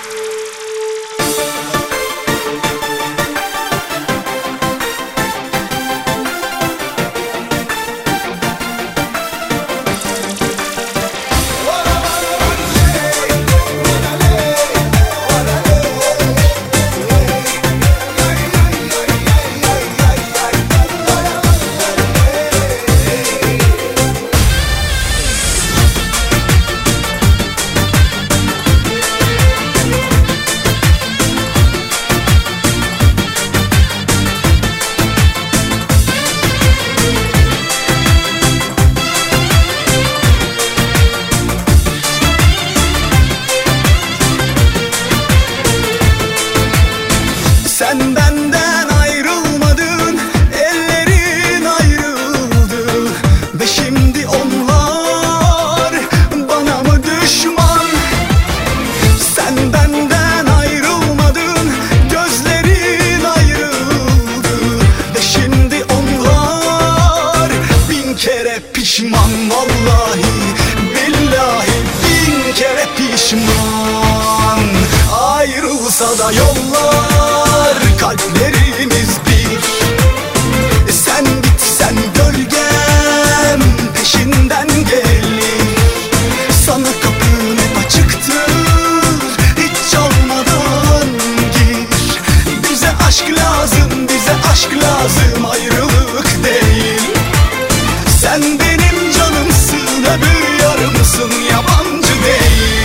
Sen benden ayrılmadın, ellerin ayrıldı ve şimdi onlar bana mı düşman? Sen benden ayrılmadın, gözlerin ayrıldı ve şimdi onlar bin kere pişman. Vallahi billahi bin kere pişman. Ayrılsa da yollar, kalplerimiz bir. Sen gitsen gölgem peşinden gelir. Sana kapım hep açıktır, hiç çalmadan gir. Bize aşk lazım, bize aşk lazım, ayrılık değil. Sen benim canımsın, öbür yarımsın, yabancı değil.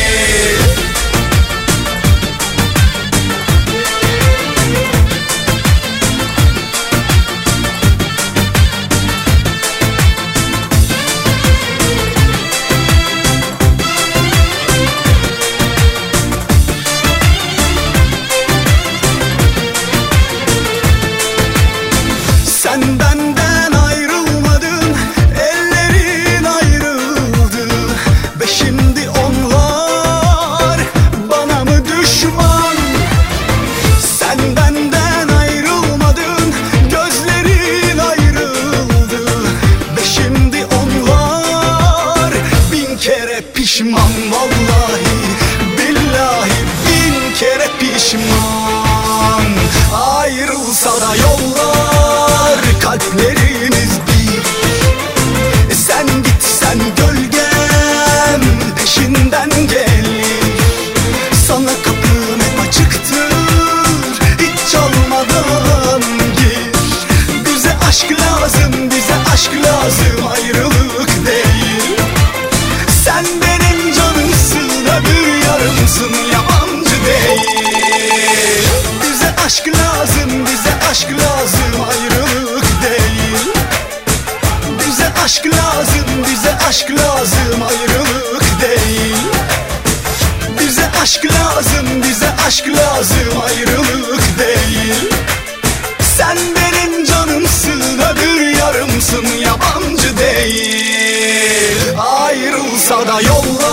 Sen benden ayrılmadın, ellerin ayrıldı ve şimdi onlar bana mı düşman? Sen benden ayrılmadın, gözlerin ayrıldı ve şimdi onlar bin kere pişman. Vallahi billahi bin kere pişman. Ayrılsa da yollar, kalplerimiz bir. Sen gitsen gölgem peşinden gelir. Sana kapım hep açıktır, hiç çalmadan gir. Bize aşk lazım, bize aşk lazım, ayrılık değil. Sen benim canımsın, öbür yarımsın, yabancı değil. Bize aşk lazım, bize aşk lazım, ayrılık değil. Bize aşk lazım, bize aşk lazım, ayrılık değil. Bize aşk lazım, bize aşk lazım, ayrılık değil. Sen benim canımsın, öbür yarımsın, yabancı değil. Ayrılsa da yollar,